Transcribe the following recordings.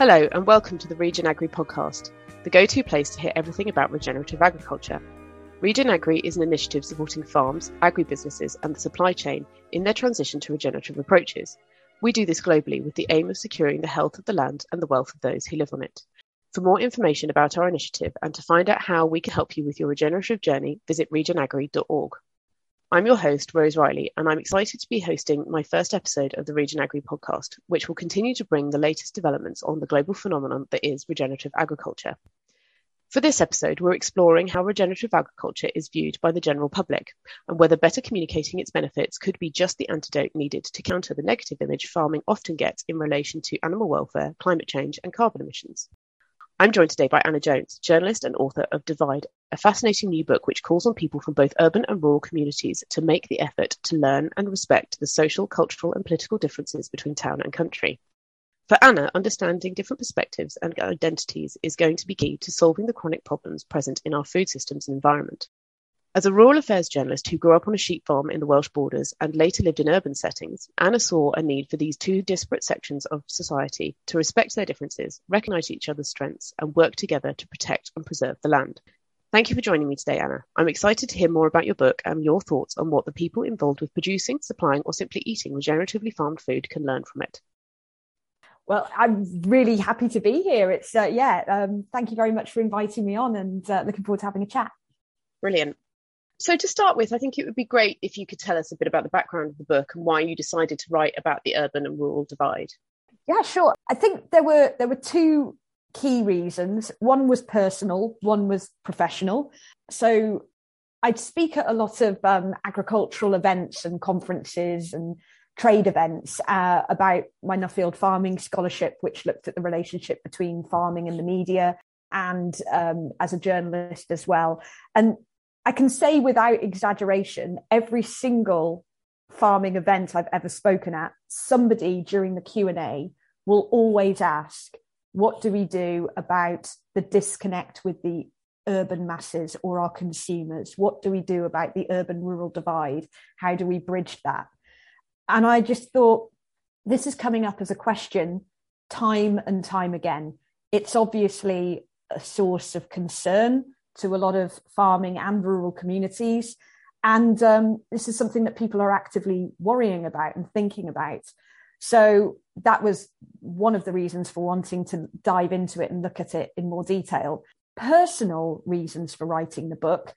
Hello and welcome to the Regen Agri podcast, the go-to place to hear everything about regenerative agriculture. Regen Agri is an initiative supporting farms, agribusinesses and the supply chain in their transition to regenerative approaches. We do this globally with the aim of securing the health of the land and the wealth of those who live on it. For more information about our initiative and to find out how we can help you with your regenerative journey, visit regenagri.org. I'm your host, Rose Riley, and I'm excited to be hosting my first episode of the Regen Agri podcast, which will continue to bring the latest developments on the global phenomenon that is regenerative agriculture. For this episode, we're exploring how regenerative agriculture is viewed by the general public and whether better communicating its benefits could be just the antidote needed to counter the negative image farming often gets in relation to animal welfare, climate change, and carbon emissions. I'm joined today by Anna Jones, journalist and author of Divide, a fascinating new book which calls on people from both urban and rural communities to make the effort to learn and respect the social, cultural and political differences between town and country. For Anna, understanding different perspectives and identities is going to be key to solving the chronic problems present in our food systems and environment. As a rural affairs journalist who grew up on a sheep farm in the Welsh borders and later lived in urban settings, Anna saw a need for these two disparate sections of society to respect their differences, recognise each other's strengths and work together to protect and preserve the land. Thank you for joining me today, Anna. I'm excited to hear more about your book and your thoughts on what the people involved with producing, supplying or simply eating regeneratively farmed food can learn from it. Well, I'm really happy to be here. Thank you very much for inviting me on and looking forward to having a chat. Brilliant. So to start with, I think it would be great if you could tell us a bit about the background of the book and why you decided to write about the urban and rural divide. Yeah, sure. I think there were two key reasons. One was personal, one was professional. So I'd speak at a lot of agricultural events and conferences and trade events about my Nuffield Farming Scholarship, which looked at the relationship between farming and the media, and as a journalist as well. And I can say without exaggeration, every single farming event I've ever spoken at, somebody during the Q&A will always ask, what do we do about the disconnect with the urban masses or our consumers? What do we do about the urban-rural divide? How do we bridge that? And I just thought, this is coming up as a question time and time again. It's obviously a source of concern to a lot of farming and rural communities. And this is something that people are actively worrying about and thinking about. So that was one of the reasons for wanting to dive into it and look at it in more detail. Personal reasons for writing the book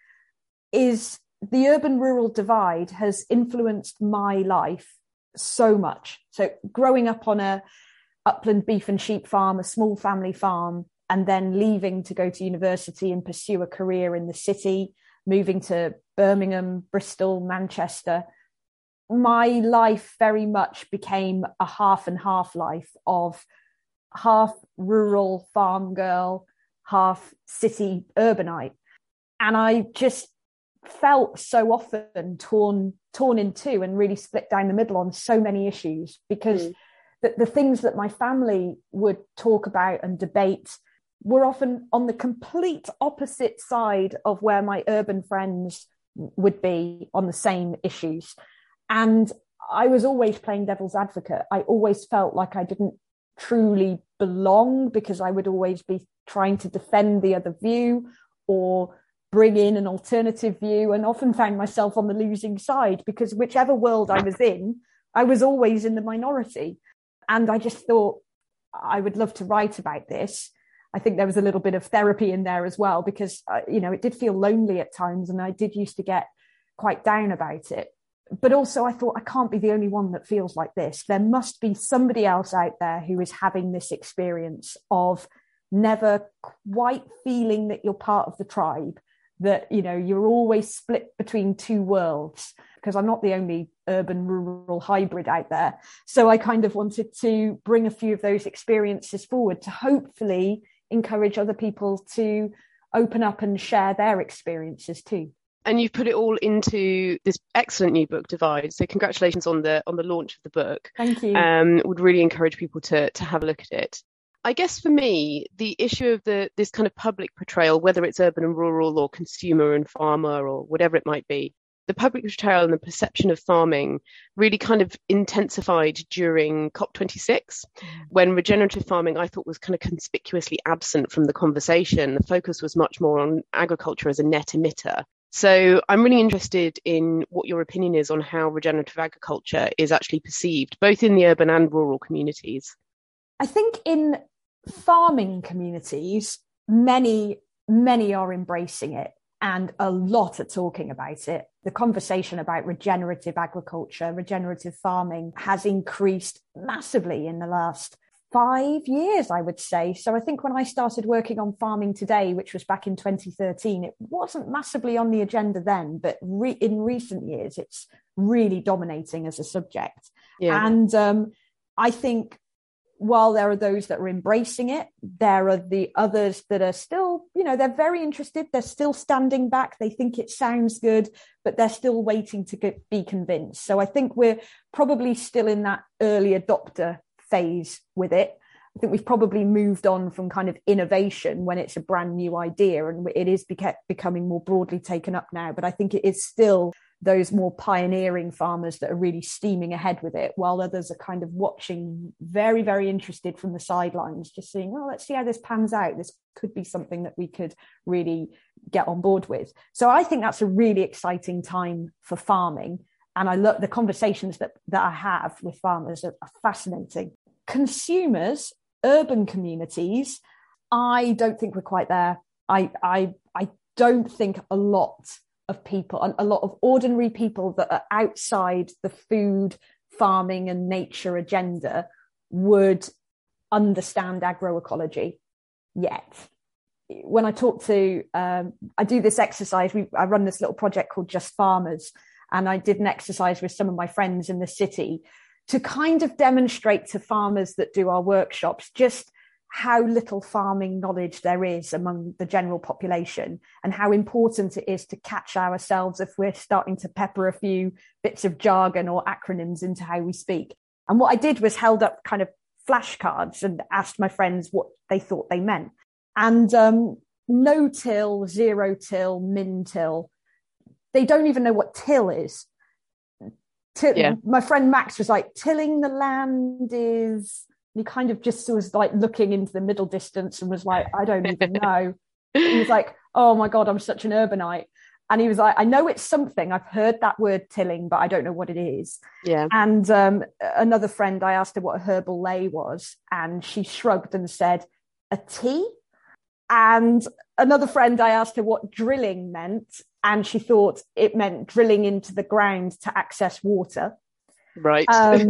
is the urban-rural divide has influenced my life so much. So growing up on a upland beef and sheep farm, a small family farm, and then leaving to go to university and pursue a career in the city, moving to Birmingham, Bristol, Manchester, my life very much became a half and half life of half rural farm girl, half city urbanite. And I just felt so often torn in two and really split down the middle on so many issues, because the things that my family would talk about and debate were often on the complete opposite side of where my urban friends would be on the same issues. And I was always playing devil's advocate. I always felt like I didn't truly belong because I would always be trying to defend the other view or bring in an alternative view, and often found myself on the losing side because whichever world I was in, I was always in the minority. And I just thought I would love to write about this. I think there was a little bit of therapy in there as well, because, it did feel lonely at times and I did used to get quite down about it. But also I thought I can't be the only one that feels like this. There must be somebody else out there who is having this experience of never quite feeling that you're part of the tribe, that, you're always split between two worlds, because I'm not the only urban-rural hybrid out there. So I kind of wanted to bring a few of those experiences forward to hopefully encourage other people to open up and share their experiences too. And you've put it all into this excellent new book, Divide. So congratulations on the launch of the book. Thank you. Would really encourage people to have a look at it. I guess for me, the issue of this kind of public portrayal, whether it's urban and rural or consumer and farmer or whatever it might be, the public portrayal and the perception of farming really kind of intensified during COP26, when regenerative farming, I thought, was kind of conspicuously absent from the conversation. The focus was much more on agriculture as a net emitter. So I'm really interested in what your opinion is on how regenerative agriculture is actually perceived, both in the urban and rural communities. I think in farming communities, many are embracing it and a lot are talking about it. The conversation about regenerative agriculture, regenerative farming has increased massively in the last 5 years, I would say. So I think when I started working on Farming Today, which was back in 2013, it wasn't massively on the agenda then, but in recent years, it's really dominating as a subject. Yeah. And I think while there are those that are embracing it, there are the others that are still, they're very interested. They're still standing back. They think it sounds good, but they're still waiting to be convinced. So I think we're probably still in that early adopter phase with it. I think we've probably moved on from kind of innovation when it's a brand new idea, and it is becoming more broadly taken up now. But I think it is still those more pioneering farmers that are really steaming ahead with it, while others are kind of watching, very, very interested from the sidelines, just seeing, well, let's see how this pans out. This could be something that we could really get on board with. So I think that's a really exciting time for farming. And I love the conversations that I have with farmers are fascinating. Consumers, urban communities, I don't think we're quite there. I don't think a lot of people, a lot of ordinary people that are outside the food, farming and nature agenda would understand agroecology yet. When I talk to, I do this exercise, I run this little project called Just Farmers, and I did an exercise with some of my friends in the city to kind of demonstrate to farmers that do our workshops just how little farming knowledge there is among the general population, and how important it is to catch ourselves if we're starting to pepper a few bits of jargon or acronyms into how we speak. And what I did was held up kind of flashcards and asked my friends what they thought they meant. And no-till, zero-till, min-till, they don't even know what till is. My friend Max was like, tilling the land is... He kind of just was like looking into the middle distance and was like, I don't even know. He was like, oh my God, I'm such an urbanite. And he was like, I know it's something. I've heard that word tilling, but I don't know what it is. Yeah. And another friend, I asked her what a herbal lay was, and she shrugged and said, a tea? And another friend, I asked her what drilling meant, and she thought it meant drilling into the ground to access water. Right.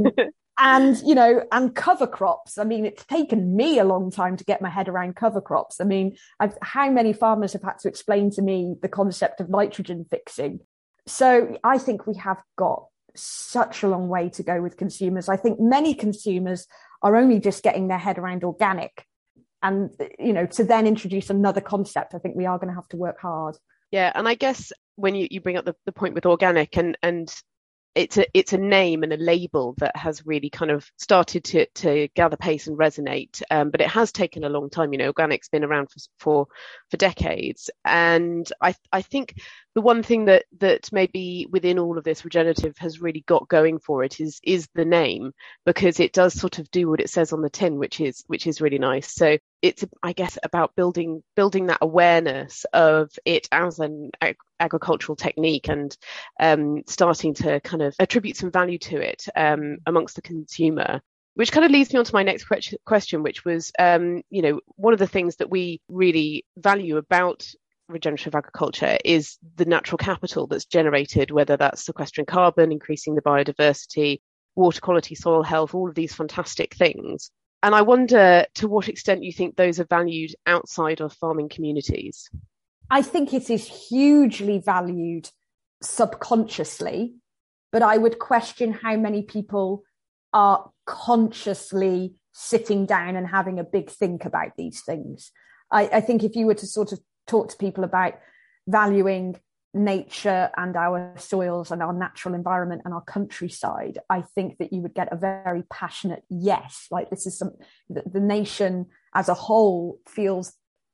And, and cover crops. I mean, it's taken me a long time to get my head around cover crops. I mean, how many farmers have had to explain to me the concept of nitrogen fixing? So I think we have got such a long way to go with consumers. I think many consumers are only just getting their head around organic. And, to then introduce another concept, I think we are going to have to work hard. Yeah. And I guess when you bring up the point with organic and it's a name and a label that has really kind of started to gather pace and resonate, but it has taken a long time. Organic's been around for decades, and I think the one thing that maybe within all of this regenerative has really got going for it is the name, because it does sort of do what it says on the tin, which is really nice. So it's, I guess, about building that awareness of it as an agricultural technique, and starting to kind of attribute some value to it amongst the consumer. Which kind of leads me on to my next question, which was, one of the things that we really value about regenerative agriculture is the natural capital that's generated, whether that's sequestering carbon, increasing the biodiversity, water quality, soil health, all of these fantastic things. And I wonder to what extent you think those are valued outside of farming communities. I think it is hugely valued subconsciously, but I would question how many people are consciously sitting down and having a big think about these things. I think if you were to sort of talk to people about valuing nature and our soils and our natural environment and our countryside, I think that you would get a very passionate yes. Like, this is the nation as a whole feels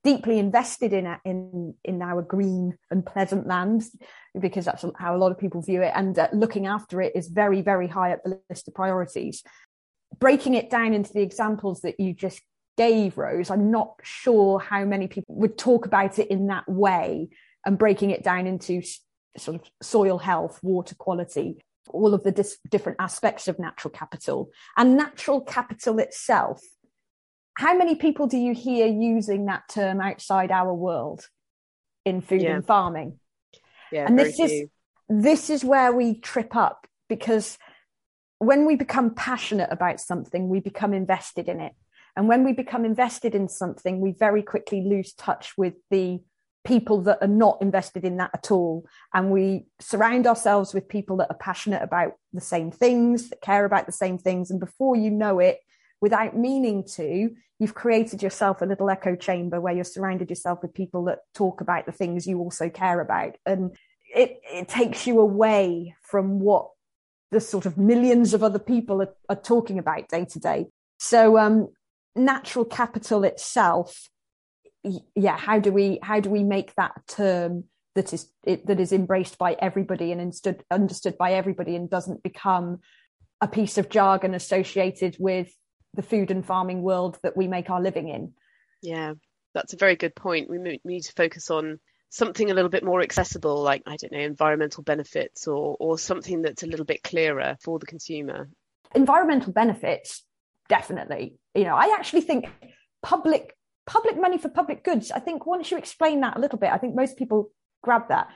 deeply invested in our green and pleasant lands, because that's how a lot of people view it, and looking after it is very, very high up the list of priorities. Breaking it down into the examples that you just gave, Rose, I'm not sure how many people would talk about it in that way, and breaking it down into sort of soil health, water quality, all of the different aspects of natural capital. And natural capital itself, how many people do you hear using that term outside our world in food and farming? Yeah, and this is where we trip up, because when we become passionate about something, we become invested in it. And when we become invested in something, we very quickly lose touch with the people that are not invested in that at all. And we surround ourselves with people that are passionate about the same things, that care about the same things. And before you know it, without meaning to, you've created yourself a little echo chamber where you're surrounded yourself with people that talk about the things you also care about. And it takes you away from what the sort of millions of other people are talking about day to day. So natural capital itself, how do we make that term that is embraced by everybody and understood by everybody, and doesn't become a piece of jargon associated with the food and farming world that we make our living in? Yeah, that's a very good point. We need to focus on something a little bit more accessible, like, I don't know, environmental benefits, or something that's a little bit clearer for the consumer. Environmental benefits, definitely. I actually think public money for public goods, I think once you explain that a little bit, I think most people grab that.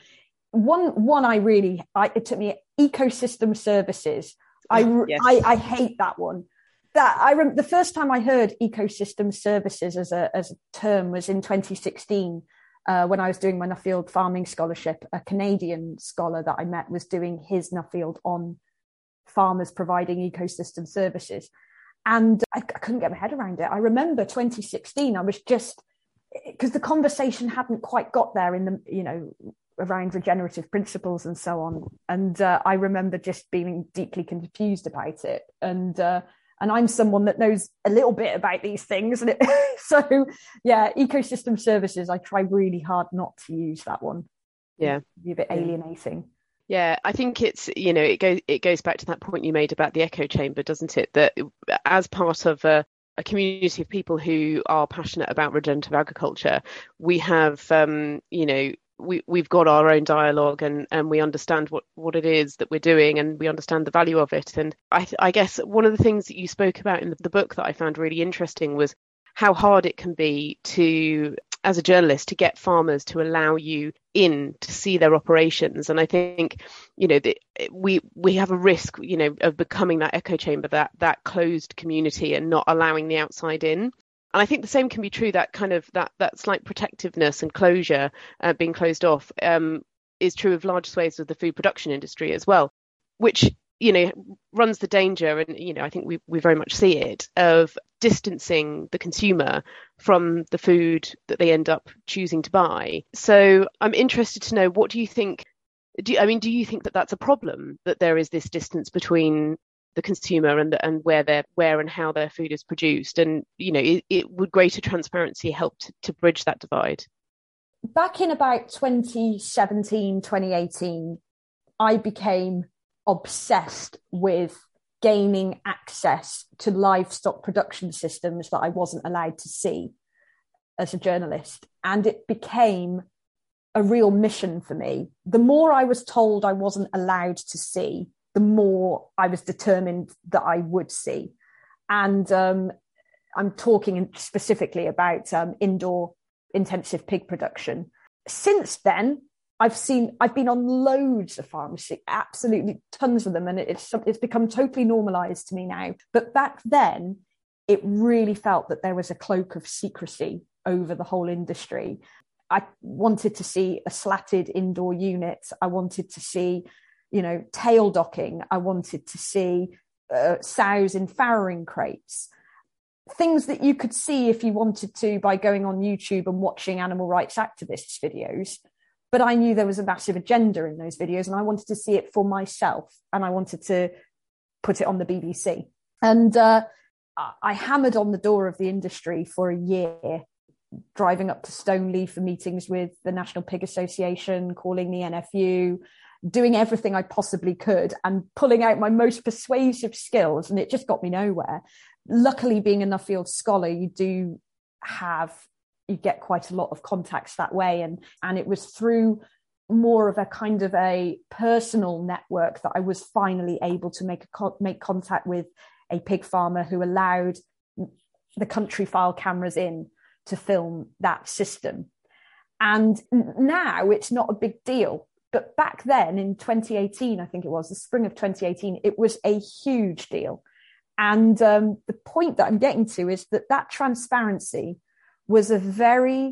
It took me ecosystem services. I hate that one. The first time I heard ecosystem services as a term was in 2016, when I was doing my Nuffield farming scholarship. A Canadian scholar that I met was doing his Nuffield on farmers providing ecosystem services. And I couldn't get my head around it. I remember 2016, I was just, because the conversation hadn't quite got there around regenerative principles and so on. And I remember just being deeply confused about it. And I'm someone that knows a little bit about these things. And ecosystem services, I try really hard not to use that one. Yeah. It'd be a bit alienating. Yeah, I think it's, it goes back to that point you made about the echo chamber, doesn't it? That as part of a community of people who are passionate about regenerative agriculture, we have, we've got our own dialogue, and we understand what it is that we're doing, and we understand the value of it. And I guess one of the things that you spoke about in the book that I found really interesting was how hard it can be to, as a journalist, to get farmers to allow you in to see their operations. And I think, we have a risk, of becoming that echo chamber, that closed community, and not allowing the outside in. And I think the same can be true, that kind of that slight protectiveness and closure, being closed off, is true of large swathes of the food production industry as well, which, runs the danger, and, I think we very much see it, of distancing the consumer from the food that they end up choosing to buy. So I'm interested to know, what do you think? Do you think that that's a problem, that there is this distance between the consumer and where and how their food is produced? And, it would greater transparency help to bridge that divide? Back in about 2017, 2018, I became obsessed with gaining access to livestock production systems that I wasn't allowed to see as a journalist. And it became a real mission for me. The more I was told I wasn't allowed to see, the more I was determined that I would see. And I'm talking specifically about indoor intensive pig production. Since then, I've been on loads of farms, absolutely tons of them, and it's become totally normalized to me now. But back then, it really felt that there was a cloak of secrecy over the whole industry. I wanted to see a slatted indoor unit. I wanted to see, tail docking. I wanted to see sows in farrowing crates. Things that you could see if you wanted to by going on YouTube and watching animal rights activists' videos. But I knew there was a massive agenda in those videos, and I wanted to see it for myself, and I wanted to put it on the BBC. And I hammered on the door of the industry for a year driving up to Stoneleigh for meetings with the National Pig Association, calling the NFU, doing everything I possibly could and pulling out my most persuasive skills, and it just got me nowhere. Luckily, being a Nuffield scholar, you get quite a lot of contacts that way, and it was through more of a kind of a personal network that I was finally able to make contact with a pig farmer who allowed the Countryfile cameras in to film that system. And now it's not a big deal. But back then in 2018, I think it was the spring of 2018, it was a huge deal. And the point that I'm getting to is that transparency was a very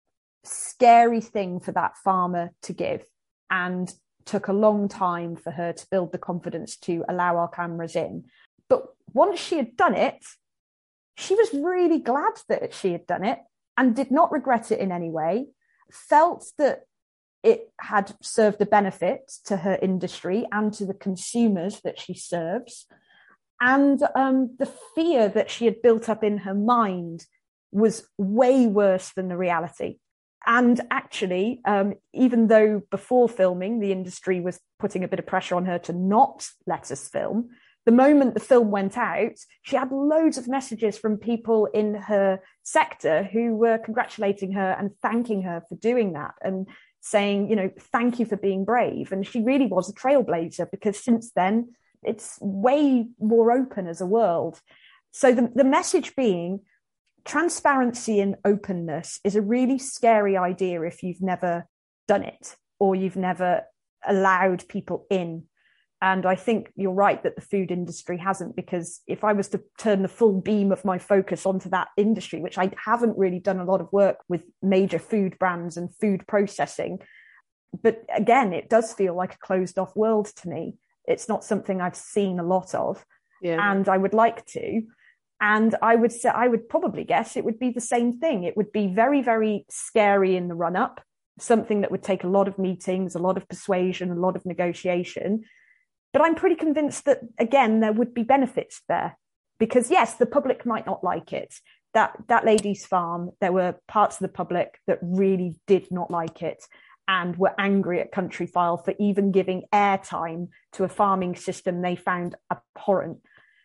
scary thing for that farmer to give, and took a long time for her to build the confidence to allow our cameras in. But once she had done it, she was really glad that she had done it and did not regret it in any way, felt that it had served a benefit to her industry and to the consumers that she serves. And the fear that she had built up in her mind was way worse than the reality. And actually, even though before filming, the industry was putting a bit of pressure on her to not let us film, the moment the film went out, she had loads of messages from people in her sector who were congratulating her and thanking her for doing that and saying, thank you for being brave. And she really was a trailblazer, because since then, it's way more open as a world. So the message being, transparency and openness is a really scary idea if you've never done it or you've never allowed people in. And I think you're right that the food industry hasn't, because if I was to turn the full beam of my focus onto that industry, which I haven't really done a lot of work with major food brands and food processing, but again, it does feel like a closed off world to me. It's not something I've seen a lot of, and I would like to. And I would probably guess it would be the same thing. It would be very, very scary in the run up, something that would take a lot of meetings, a lot of persuasion, a lot of negotiation. But I'm pretty convinced that, again, there would be benefits there, because yes, the public might not like it. That lady's farm, there were parts of the public that really did not like it and were angry at Countryfile for even giving airtime to a farming system they found abhorrent.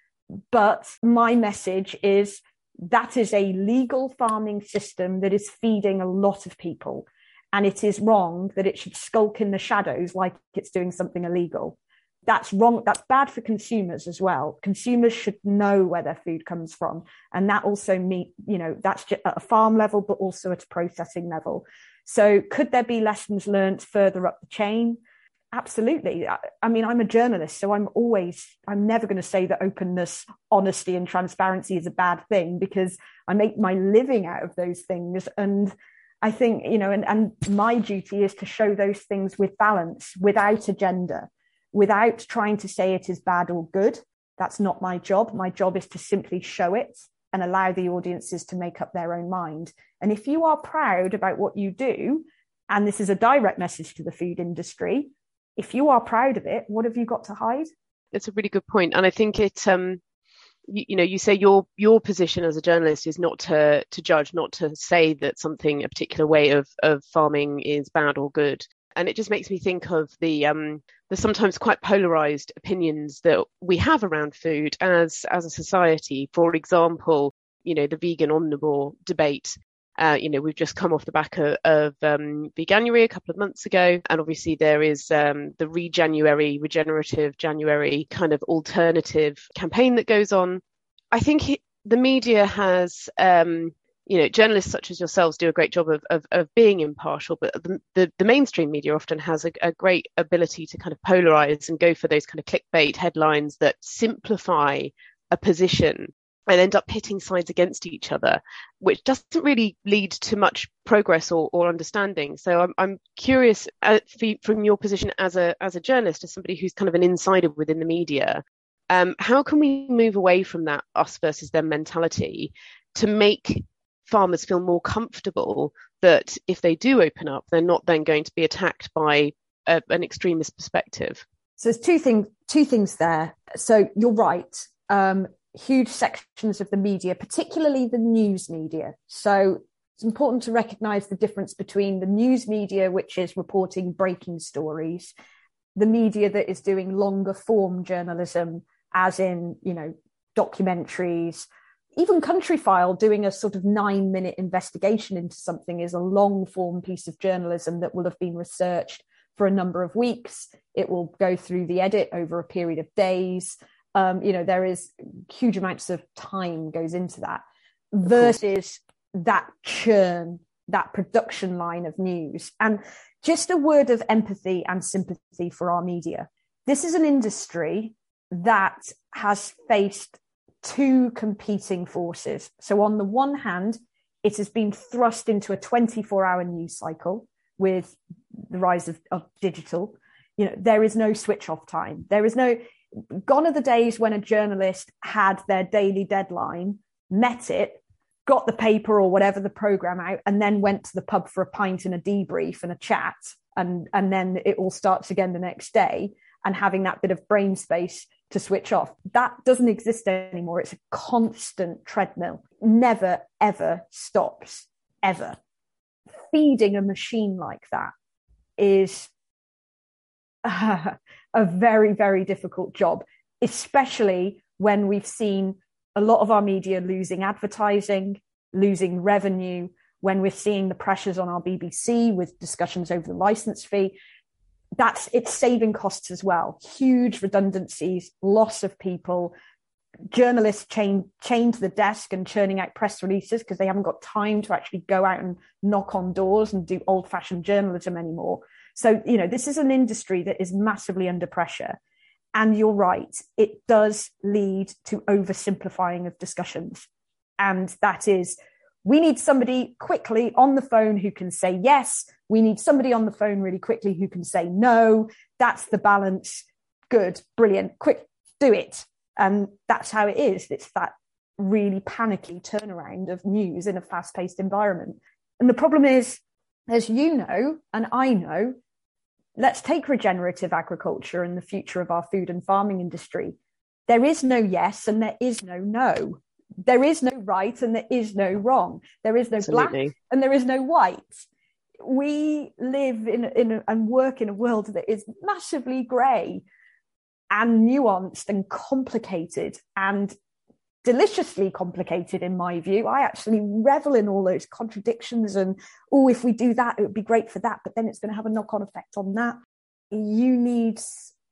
But my message is that is a legal farming system that is feeding a lot of people. And it is wrong that it should skulk in the shadows like it's doing something illegal. That's wrong. That's bad for consumers as well. Consumers should know where their food comes from. And that also that's just at a farm level, but also at a processing level. So could there be lessons learned further up the chain? Absolutely. I mean, I'm a journalist, so I'm never going to say that openness, honesty, and transparency is a bad thing, because I make my living out of those things. And I think, and my duty is to show those things with balance, without agenda, without trying to say it is bad or good. That's not my job. My job is to simply show it and allow the audiences to make up their own mind. And if you are proud about what you do, and this is a direct message to the food industry, if you are proud of it, what have you got to hide? It's a really good point. And I think it, you say your position as a journalist is not to judge, not to say that a particular way of farming is bad or good. And it just makes me think of the sometimes quite polarized opinions that we have around food as a society. For example, the vegan omnivore debate. We've just come off the back of Veganuary a couple of months ago. And obviously there is the regenerative January kind of alternative campaign that goes on. I think the media has, journalists such as yourselves do a great job of being impartial, but the mainstream media often has a great ability to kind of polarize and go for those kind of clickbait headlines that simplify a position and end up pitting sides against each other, which doesn't really lead to much progress or understanding. So I'm curious, from your position as a journalist, as somebody who's kind of an insider within the media, how can we move away from that us versus them mentality to make farmers feel more comfortable that if they do open up, they're not then going to be attacked by an extremist perspective? So there's two things there. So you're right. Huge sections of the media, particularly the news media. So It's important to recognise the difference between the news media, which is reporting breaking stories, the media that is doing longer form journalism, as in, documentaries. Even Countryfile doing a sort of 9-minute investigation into something is a long form piece of journalism that will have been researched for a number of weeks. It will go through the edit over a period of days. There is huge amounts of time goes into that versus that churn, that production line of news. And just a word of empathy and sympathy for our media. This is an industry that has faced two competing forces. So on the one hand, it has been thrust into a 24-hour news cycle with the rise of digital. There is no switch off time. Gone are the days when a journalist had their daily deadline, met it, got the paper or whatever the program out, and then went to the pub for a pint and a debrief and a chat, and then it all starts again the next day, and having that bit of brain space to switch off. That doesn't exist anymore. It's a constant treadmill. Never, ever stops, ever. Feeding a machine like that is a very, very difficult job, especially when we've seen a lot of our media losing advertising, losing revenue, when we're seeing the pressures on our BBC with discussions over the license fee. It's saving costs as well. Huge redundancies, loss of people, journalists chained to the desk and churning out press releases because they haven't got time to actually go out and knock on doors and do old-fashioned journalism anymore. So, this is an industry that is massively under pressure. And you're right, it does lead to oversimplifying of discussions. And that is, we need somebody quickly on the phone who can say yes. We need somebody on the phone really quickly who can say no. That's the balance. Good, brilliant, quick, do it. And that's how it is. It's that really panicky turnaround of news in a fast-paced environment. And the problem is, as you know, and I know, let's take regenerative agriculture and the future of our food and farming industry. There is no yes and there is no no. There is no right and there is no wrong. There is no Absolutely. black and there is no white. We live in and work in a world that is massively grey and nuanced and complicated and deliciously complicated, in my view. I actually revel in all those contradictions and, if we do that, it would be great for that, but then it's going to have a knock-on effect on that. You need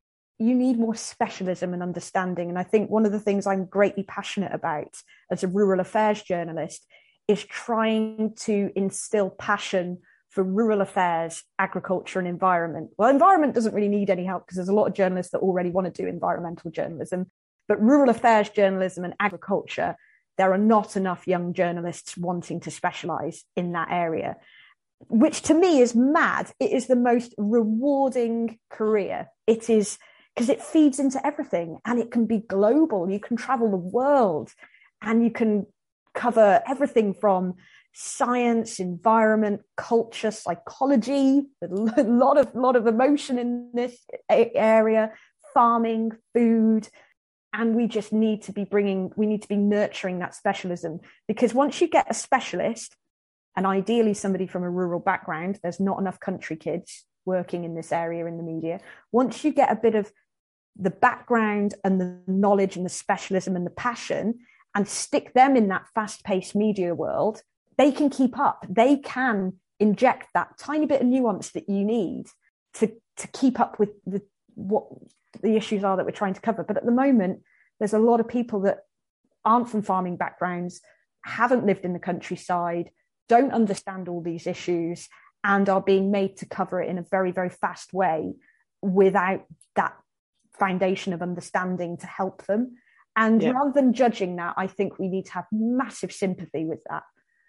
more specialism and understanding. And I think one of the things I'm greatly passionate about as a rural affairs journalist is trying to instill passion for rural affairs, agriculture and environment. Well, environment doesn't really need any help because there's a lot of journalists that already want to do environmental journalism. But rural affairs journalism and agriculture, there are not enough young journalists wanting to specialise in that area, which to me is mad. It is the most rewarding career. It is, because it feeds into everything and it can be global. You can travel the world and you can cover everything from science, environment, culture, psychology, a lot of emotion in this area, farming, food. And we just need to be nurturing that specialism, because once you get a specialist, and ideally somebody from a rural background, there's not enough country kids working in this area in the media. Once you get a bit of the background and the knowledge and the specialism and the passion and stick them in that fast-paced media world, they can keep up. They can inject that tiny bit of nuance that you need to keep up with what the issues are that we're trying to cover. But at the moment, there's a lot of people that aren't from farming backgrounds, haven't lived in the countryside, don't understand all these issues, and are being made to cover it in a very, very fast way without that foundation of understanding to help them. And rather than judging that, I think we need to have massive sympathy with that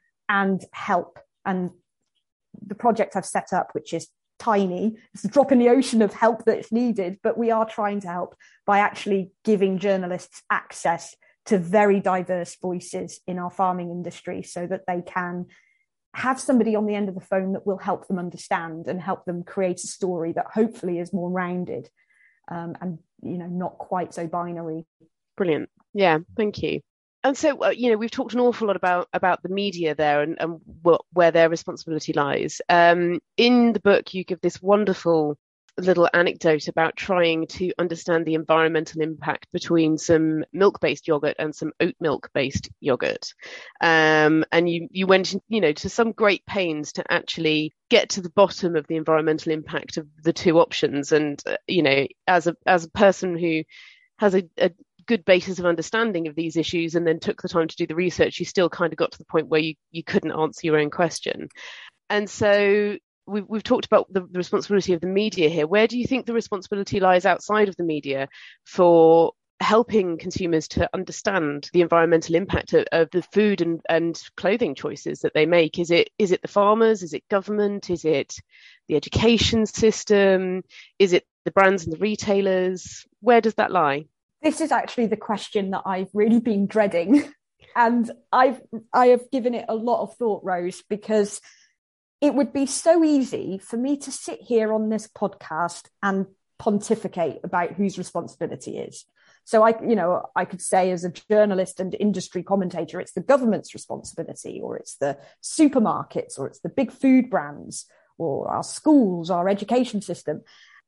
and help. And the project I've set up, which is tiny, it's a drop in the ocean of help that's needed, but we are trying to help by actually giving journalists access to very diverse voices in our farming industry so that they can have somebody on the end of the phone that will help them understand and help them create a story that hopefully is more rounded and not quite so binary. Brilliant. Yeah, thank you. And so, we've talked an awful lot about the media there and where their responsibility lies. In the book, you give this wonderful little anecdote about trying to understand the environmental impact between some milk-based yogurt and some oat milk-based yogurt. And you went, to some great pains to actually get to the bottom of the environmental impact of the two options. And, as a person who has a good basis of understanding of these issues and then took the time to do the research, you still kind of got to the point where you couldn't answer your own question. And so we've talked about the responsibility of the media here. Where do you think the responsibility lies outside of the media for helping consumers to understand the environmental impact of the food and clothing choices that they make? Is it the farmers? Is it government? Is it the education system? Is it the brands and the retailers? Where does that lie? This is actually the question that I've really been dreading. And I have given it a lot of thought, Rose, because it would be so easy for me to sit here on this podcast and pontificate about whose responsibility is. So I could say as a journalist and industry commentator, it's the government's responsibility, or it's the supermarkets, or it's the big food brands, or our schools, our education system.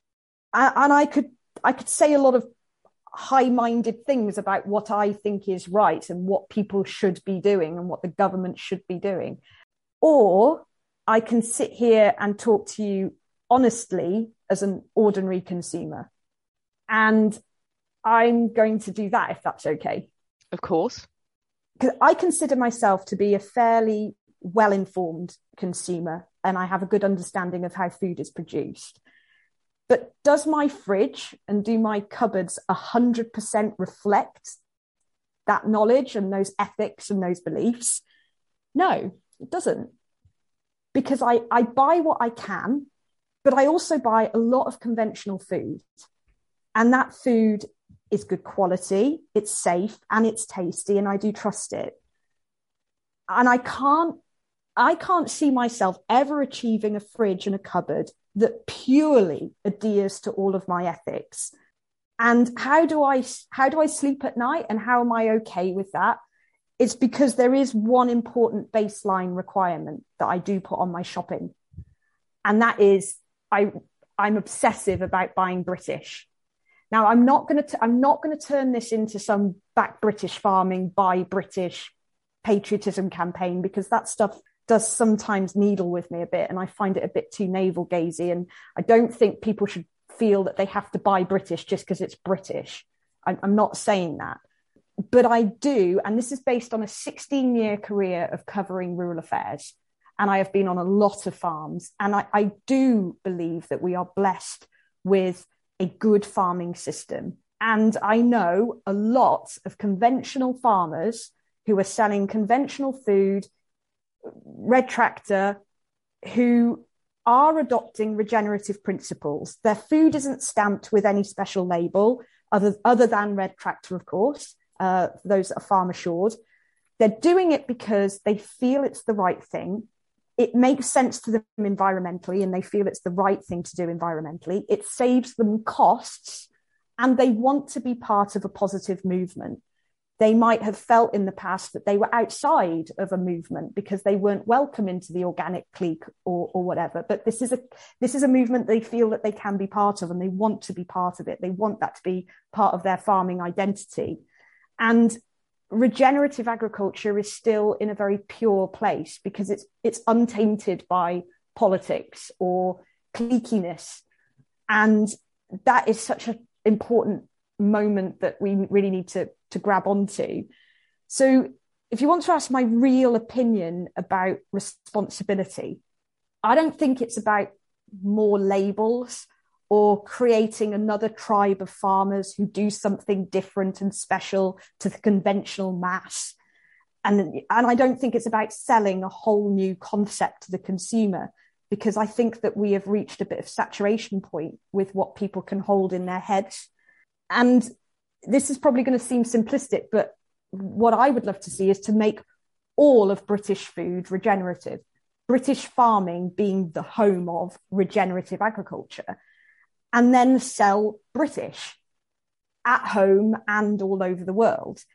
And I could say a lot of high-minded things about what I think is right and what people should be doing and what the government should be doing. Or I can sit here and talk to you honestly as an ordinary consumer. And I'm going to do that, if that's okay. Of course. Because I consider myself to be a fairly well-informed consumer, and I have a good understanding of how food is produced. But does my fridge and do my cupboards 100% reflect that knowledge and those ethics and those beliefs? No, it doesn't. Because I buy what I can, but I also buy a lot of conventional food. And that food is good quality, it's safe, and it's tasty, and I do trust it. And I can't see myself ever achieving a fridge and a cupboard that purely adheres to all of my ethics. And how do I sleep at night, and how am I okay with that? It's because there is one important baseline requirement that I do put on my shopping. And that is I'm obsessive about buying British. Now, I'm not going to turn this into some back British farming, buy British patriotism campaign, because that stuff does sometimes needle with me a bit, and I find it a bit too navel-gazy. And I don't think people should feel that they have to buy British just because it's British. I'm not saying that. But I do, and this is based on a 16-year career of covering rural affairs, and I have been on a lot of farms, and I do believe that we are blessed with a good farming system. And I know a lot of conventional farmers who are selling conventional food, red tractor, who are adopting regenerative principles. Their food isn't stamped with any special label other than red tractor, of course. Those that are farm assured. They're doing it because they feel it's the right thing. It makes sense to them environmentally, and they feel it's the right thing to do environmentally. It saves them costs, and they want to be part of a positive movement. They might have felt in the past that they were outside of a movement because they weren't welcome into the organic clique or whatever. But this is a movement they feel that they can be part of, and they want to be part of it. They want that to be part of their farming identity. And regenerative agriculture is still in a very pure place because it's untainted by politics or cliqueiness. And that is such an important moment that we really need to grab onto. So if you want to ask my real opinion about responsibility, I don't think it's about more labels or creating another tribe of farmers who do something different and special to the conventional mass. And I don't think it's about selling a whole new concept to the consumer, because I think that we have reached a bit of saturation point with what people can hold in their heads. And this is probably going to seem simplistic, but what I would love to see is to make all of British food regenerative, British farming being the home of regenerative agriculture, and then sell British at home and all over the world.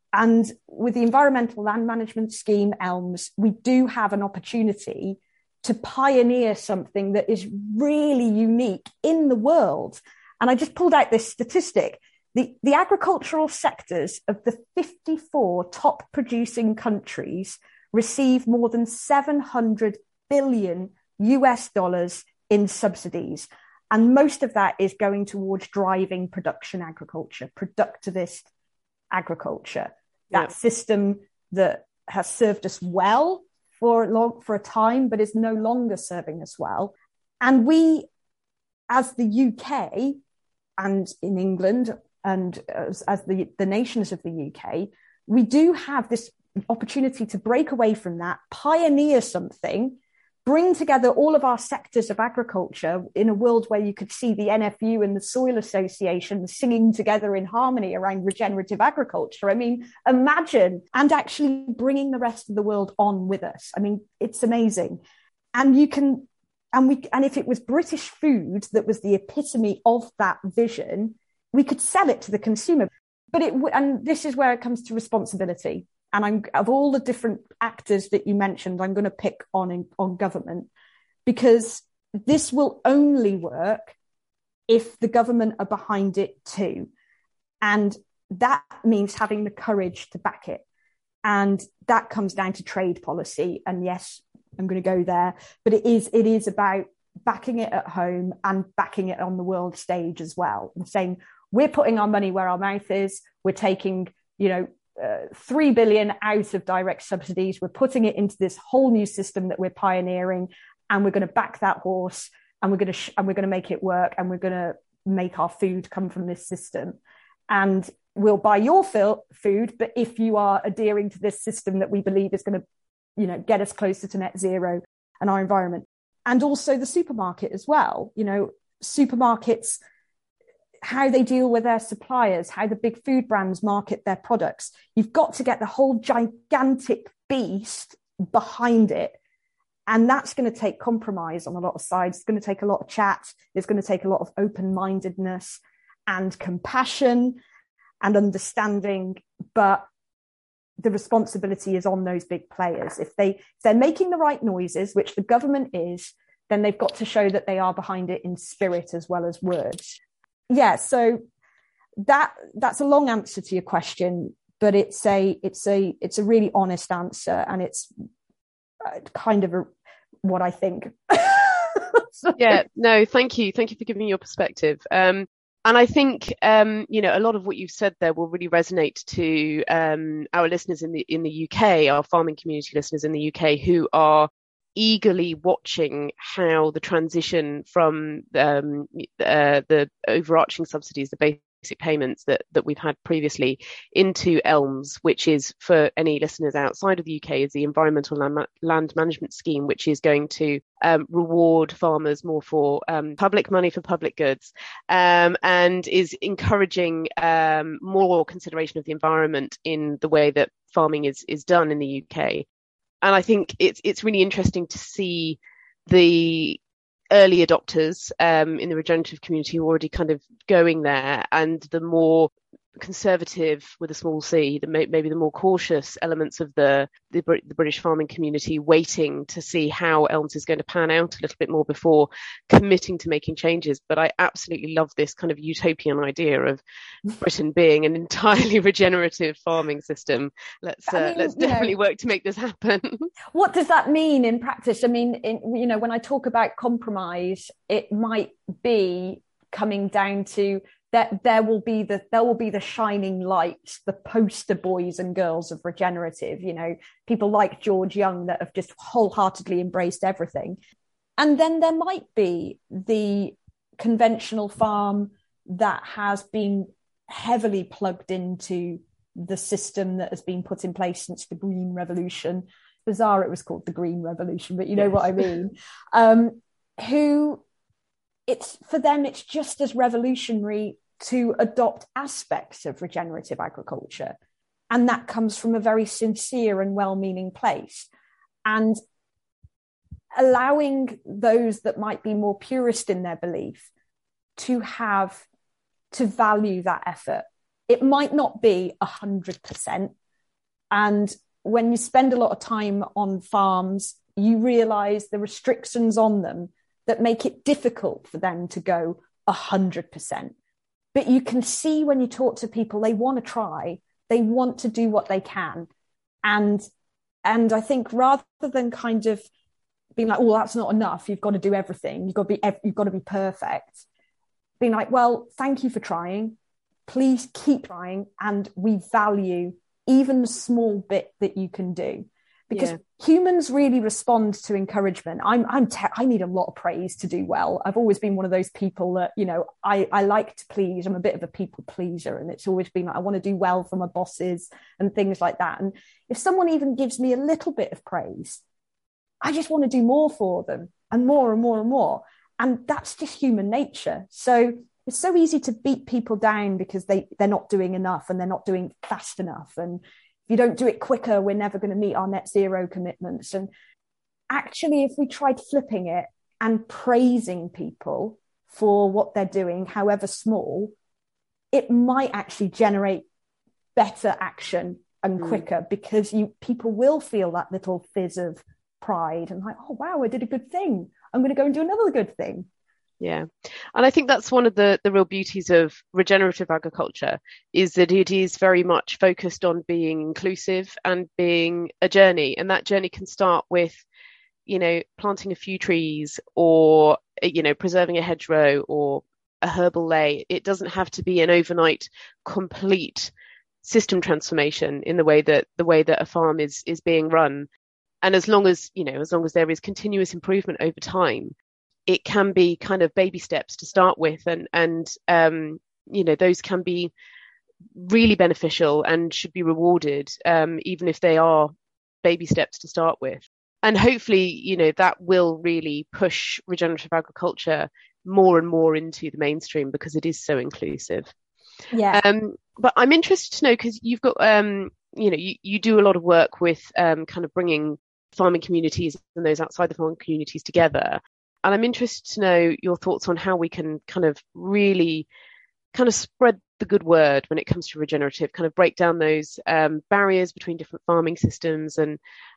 And with the Environmental Land Management Scheme, ELMS, we do have an opportunity to pioneer something that is really unique in the world. And I just pulled out this statistic. The agricultural sectors of the 54 top producing countries receive more than 700 billion US dollars in subsidies. And most of that is going towards driving production agriculture, productivist agriculture, that system that has served us well for a time, but is no longer serving us well. And we, as the UK and in England, and as the nations of the UK, we do have this opportunity to break away from that, pioneer something, bring together all of our sectors of agriculture in a world where you could see the NFU and the Soil Association singing together in harmony around regenerative agriculture. I mean, imagine, and actually bringing the rest of the world on with us. I mean, it's amazing. And if it was British food that was the epitome of that vision, we could sell it to the consumer. And this is where it comes to responsibility. And of all the different actors that you mentioned, I'm going to pick on government, because this will only work if the government are behind it too. And that means having the courage to back it. And that comes down to trade policy. And yes, I'm going to go there, but it is about backing it at home and backing it on the world stage as well. And saying, we're putting our money where our mouth is. We're taking, 3 billion out of direct subsidies. We're putting it into this whole new system that we're pioneering, and we're going to back that horse, and we're going to make it work, and we're going to make our food come from this system. And we'll buy your food, but if you are adhering to this system that we believe is going to, get us closer to net zero and our environment. And also the supermarket as well. Supermarkets, how they deal with their suppliers, how the big food brands market their products. You've got to get the whole gigantic beast behind it. And that's going to take compromise on a lot of sides. It's going to take a lot of chat. It's going to take a lot of open-mindedness and compassion and understanding. But the responsibility is on those big players. If they're making the right noises, which the government is, then they've got to show that they are behind it in spirit as well as words. Yeah, so that's a long answer to your question, but it's a really honest answer, and it's kind of what I think. Yeah, no, thank you for giving your perspective. And I think a lot of what you've said there will really resonate to our listeners in the UK, our farming community listeners in the UK, who are eagerly watching how the transition from the overarching subsidies, the basic payments that we've had previously, into ELMS, which is, for any listeners outside of the UK, is the Environmental Land Management Scheme, which is going to reward farmers more for public money for public goods, and is encouraging more consideration of the environment in the way that farming is done in the UK. And I think it's really interesting to see the early adopters in the regenerative community already kind of going there, and the more conservative, with a small c, maybe the more cautious elements of the British farming community waiting to see how ELMS is going to pan out a little bit more before committing to making changes. But I absolutely love this kind of utopian idea of Britain being an entirely regenerative farming system. Let's definitely work to make this happen. What does that mean in practice? I mean, when I talk about compromise, it might be coming down to that there will be the shining lights, the poster boys and girls of regenerative, people like George Young that have just wholeheartedly embraced everything. And then there might be the conventional farm that has been heavily plugged into the system that has been put in place since the Green Revolution. Bizarre it was called the Green Revolution, but you know what I mean. For them, it's just as revolutionary to adopt aspects of regenerative agriculture. And that comes from a very sincere and well-meaning place. And allowing those that might be more purist in their belief to value that effort. It might not be 100%, And when you spend a lot of time on farms, you realize the restrictions on them that make it difficult for them to go 100%. But you can see when you talk to people, they want to try, they want to do what they can. And I think rather than kind of being like, oh, that's not enough, you've got to do everything, you've got to be perfect, being like, well, thank you for trying, please keep trying, and we value even the small bit that you can do, because humans really respond to encouragement. I need a lot of praise to do well. I've always been one of those people that, you know, I like to please. I'm a bit of a people pleaser, and it's always been like, I want to do well for my bosses and things like that. And if someone even gives me a little bit of praise, I just want to do more for them, and more and more and more. And that's just human nature. So it's so easy to beat people down because they're not doing enough, and they're not doing fast enough. And if you don't do it quicker, we're never going to meet our net zero commitments. And actually, if we tried flipping it and praising people for what they're doing, however small, it might actually generate better action and quicker, because people will feel that little fizz of pride and like, oh, wow, I did a good thing, I'm going to go and do another good thing. Yeah. And I think that's one of the real beauties of regenerative agriculture, is that it is very much focused on being inclusive and being a journey. And that journey can start with, you know, planting a few trees, or, you know, preserving a hedgerow or a herbal ley. It doesn't have to be an overnight complete system transformation in the way that a farm is being run. And as long as there is continuous improvement over time, it can be kind of baby steps to start with, and you know, those can be really beneficial and should be rewarded, even if they are baby steps to start with. And hopefully, you know, that will really push regenerative agriculture more and more into the mainstream, because it is so inclusive. Yeah. But I'm interested to know, because you've got, you know, you do a lot of work with kind of bringing farming communities and those outside the farming communities together. And I'm interested to know your thoughts on how we can kind of really kind of spread the good word when it comes to regenerative, kind of break down those barriers between different farming systems, and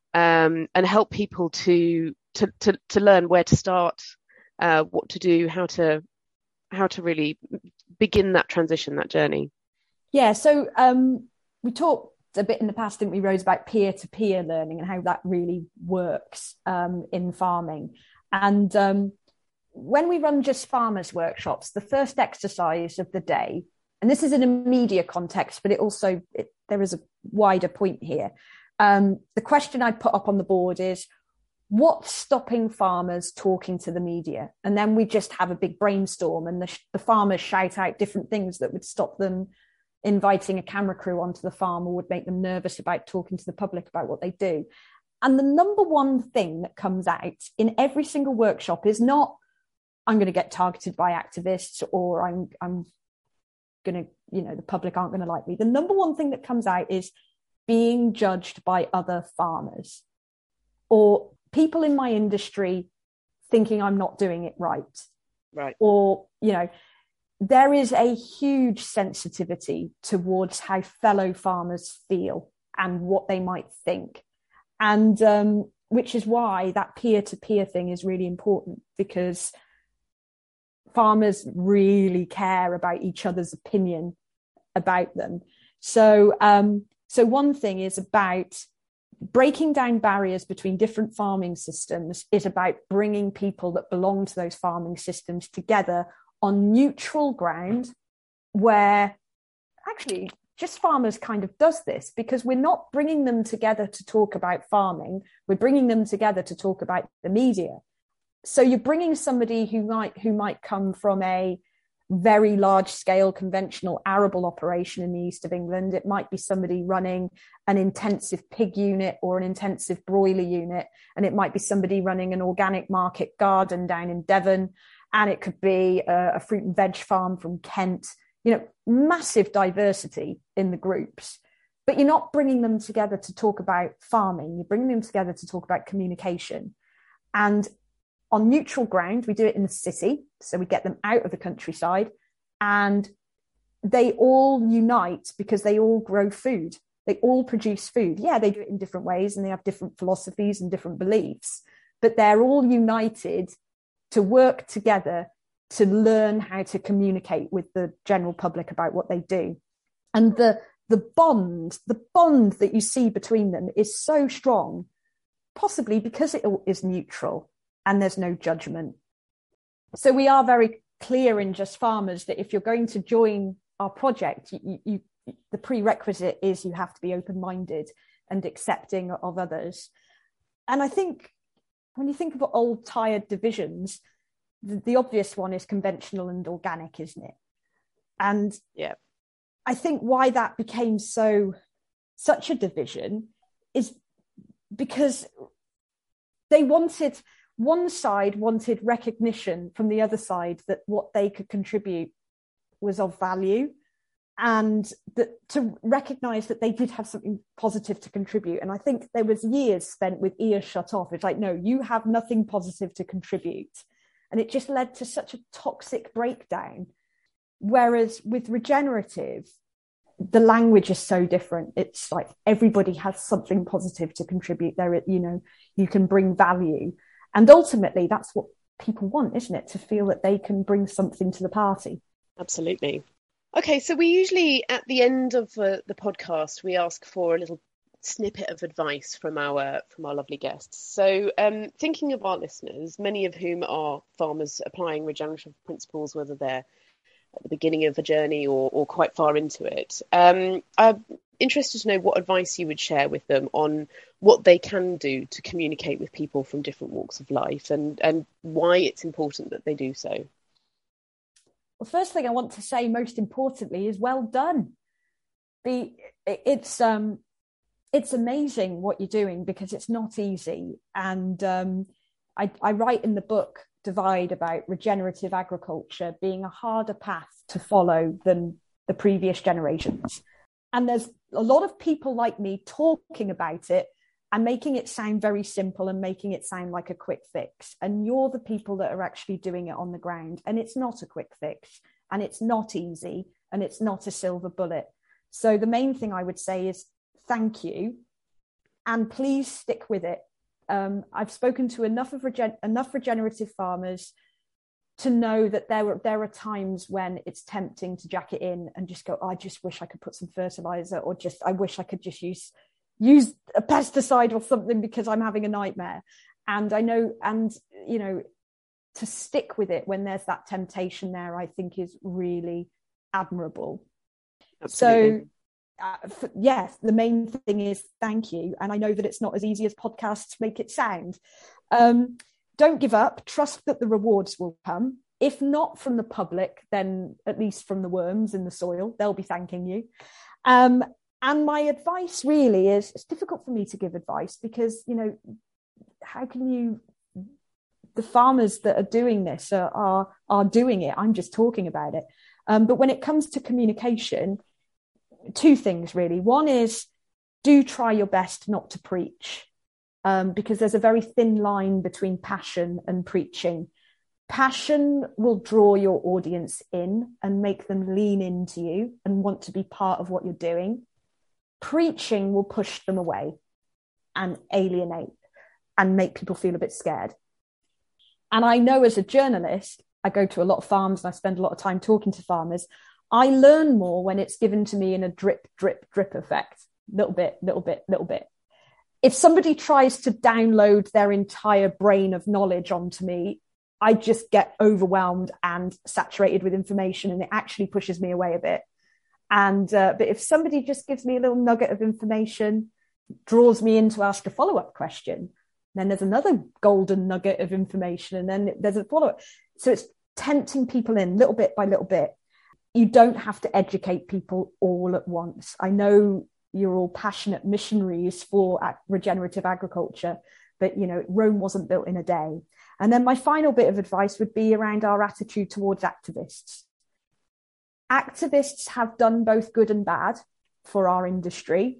help people to learn where to start, what to do, how to really begin that transition, that journey. Yeah. So we talked a bit in the past, didn't we, Rose, about peer-to-peer learning and how that really works in farming. And when we run Just Farmers workshops, the first exercise of the day, and this is in a media context, but there is a wider point here. The question I put up on the board is, what's stopping farmers talking to the media? And then we just have a big brainstorm, and the farmers shout out different things that would stop them inviting a camera crew onto the farm, or would make them nervous about talking to the public about what they do. And the number one thing that comes out in every single workshop is not, I'm going to get targeted by activists, or I'm going to, you know, the public aren't going to like me. The number one thing that comes out is being judged by other farmers, or people in my industry thinking I'm not doing it right. Right. Or, you know, there is a huge sensitivity towards how fellow farmers feel and what they might think. And which is why that peer-to-peer thing is really important, because farmers really care about each other's opinion about them. So one thing is about breaking down barriers between different farming systems, is about bringing people that belong to those farming systems together on neutral ground, where actually Just Farmers kind of does this, because we're not bringing them together to talk about farming, we're bringing them together to talk about the media. So you're bringing somebody who might come from a very large scale conventional arable operation in the east of England. It might be somebody running an intensive pig unit or an intensive broiler unit, and it might be somebody running an organic market garden down in Devon, and it could be a fruit and veg farm from Kent. You know, massive diversity in the groups, but you're not bringing them together to talk about farming. You're bringing them together to talk about communication. And on neutral ground, we do it in the city. So we get them out of the countryside, and they all unite because they all grow food. They all produce food. Yeah, they do it in different ways and they have different philosophies and different beliefs, but they're all united to work together to learn how to communicate with the general public about what they do. And the bond that you see between them is so strong, possibly because it is neutral and there's no judgment. So we are very clear in Just Farmers that if you're going to join our project, the prerequisite is you have to be open-minded and accepting of others. And I think when you think of old tired divisions, the obvious one is conventional and organic, isn't it? And yeah, I think why that became such a division is because one side wanted recognition from the other side that what they could contribute was of value, and that to recognize that they did have something positive to contribute. And I think there was years spent with ears shut off. It's like, no, you have nothing positive to contribute. And it just led to such a toxic breakdown. Whereas with regenerative, the language is so different. It's like everybody has something positive to contribute there. You can bring value. And ultimately, that's what people want, isn't it? To feel that they can bring something to the party. Absolutely. Okay, so we usually, at the end of the podcast, we ask for a little snippet of advice from our lovely guests. So thinking of our listeners, many of whom are farmers applying regenerative principles, whether they're at the beginning of a journey or quite far into it, I'm interested to know what advice you would share with them on what they can do to communicate with people from different walks of life and why it's important that they do so. Well, first thing I want to say, most importantly, is well done. It's amazing what you're doing, because it's not easy. And I write in the book Divide about regenerative agriculture being a harder path to follow than the previous generations. And there's a lot of people like me talking about it and making it sound very simple and making it sound like a quick fix. And you're the people that are actually doing it on the ground. And it's not a quick fix, and it's not easy, and it's not a silver bullet. So the main thing I would say is thank you, and please stick with it. I've spoken to enough regenerative farmers to know that there are times when it's tempting to jack it in and just go, I just wish I could put some fertilizer, or I wish I could just use a pesticide or something because I'm having a nightmare. And I know, to stick with it when there's that temptation there, I think is really admirable. Absolutely. So yes, the main thing is thank you. And I know that it's not as easy as podcasts make it sound. Don't give up. Trust that the rewards will come. If not from the public, then at least from the worms in the soil. They'll be thanking you. And my advice really is, it's difficult for me to give advice because, how can the farmers that are doing this are doing it. I'm just talking about it. But when it comes to communication, two things really. One is, do try your best not to preach, because there's a very thin line between passion and preaching. Passion will draw your audience in and make them lean into you and want to be part of what you're doing. Preaching will push them away and alienate and make people feel a bit scared. And I know as a journalist, I go to a lot of farms and I spend a lot of time talking to farmers. I learn more when it's given to me in a drip, drip, drip effect. Little bit, little bit, little bit. If somebody tries to download their entire brain of knowledge onto me, I just get overwhelmed and saturated with information, and it actually pushes me away a bit. And but if somebody just gives me a little nugget of information, draws me in to ask a follow-up question, then there's another golden nugget of information, and then there's a follow-up. So it's tempting people in little bit by little bit. You don't have to educate people all at once. I know you're all passionate missionaries for regenerative agriculture, but Rome wasn't built in a day. And then my final bit of advice would be around our attitude towards activists. Activists have done both good and bad for our industry.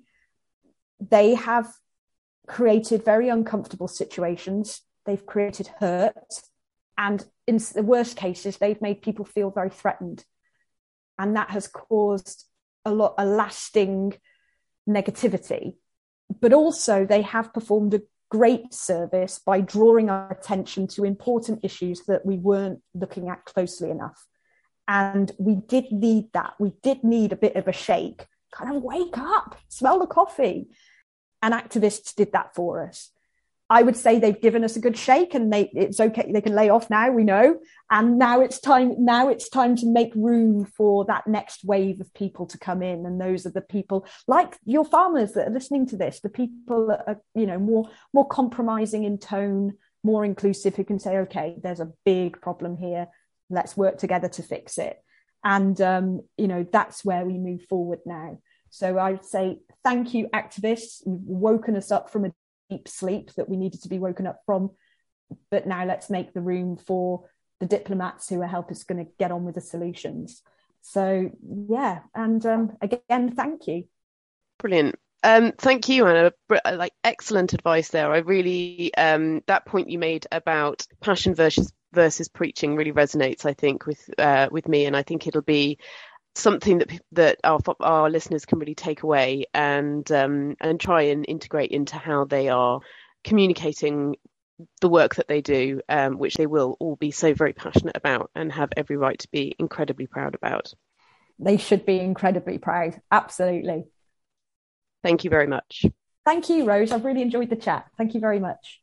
They have created very uncomfortable situations. They've created hurt. And in the worst cases, they've made people feel very threatened. And that has caused a lasting negativity, but also they have performed a great service by drawing our attention to important issues that we weren't looking at closely enough. And we did need that. We did need a bit of a shake, kind of wake up, smell the coffee. And activists did that for us. I would say they've given us a good shake, and it's okay. They can lay off now, we know. And now it's time to make room for that next wave of people to come in. And those are the people like your farmers that are listening to this, the people that are, more compromising in tone, more inclusive, who can say, okay, there's a big problem here. Let's work together to fix it. And, that's where we move forward now. So I'd say, thank you, activists. You've woken us up from a deep sleep that we needed to be woken up from. But now let's make the room for the diplomats who are us going to get on with the solutions. So, yeah. And again, thank you. Brilliant. Thank you, Anna. Excellent advice there. I really, that point you made about passion versus preaching really resonates, I think, with me. And I think it'll be something that our listeners can really take away and try and integrate into how they are communicating the work that they do, which they will all be so very passionate about and have every right to be incredibly proud about. They should be incredibly proud. Absolutely. Thank you very much. Thank you, Rose. I've really enjoyed the chat. Thank you very much.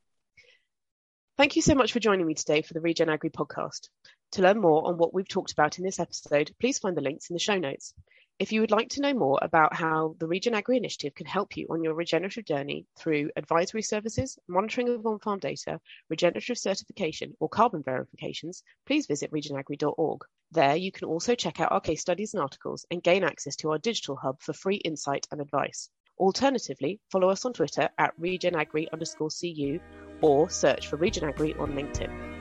Thank you so much for joining me today for the Regen Agri podcast. To learn more on what we've talked about in this episode, please find the links in the show notes. If you would like to know more about how the Regen Agri initiative can help you on your regenerative journey through advisory services, monitoring of on-farm data, regenerative certification, or carbon verifications, please visit regenagri.org. There you can also check out our case studies and articles and gain access to our digital hub for free insight and advice. Alternatively, follow us on Twitter at regenagri_cu or search for Regen Agri on LinkedIn.